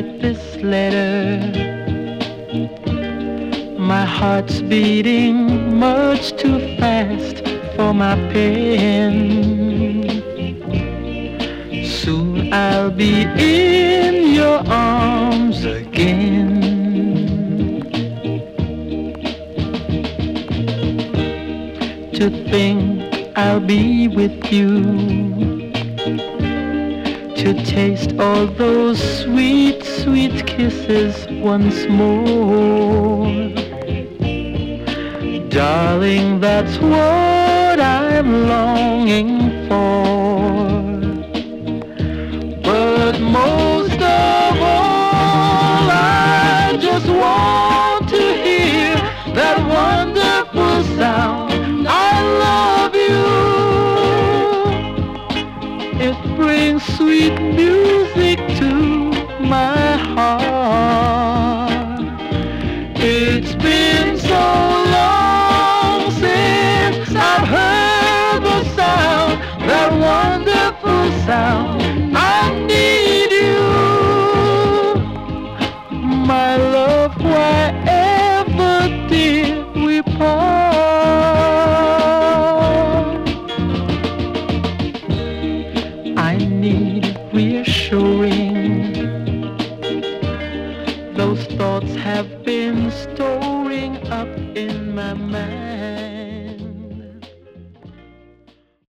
write this letter. My heart's beating much too fast for my pen. Soon I'll be in your arms again. To think I'll be with you, to taste all those sweet, sweet kisses once more. Darling, that's what I'm longing for.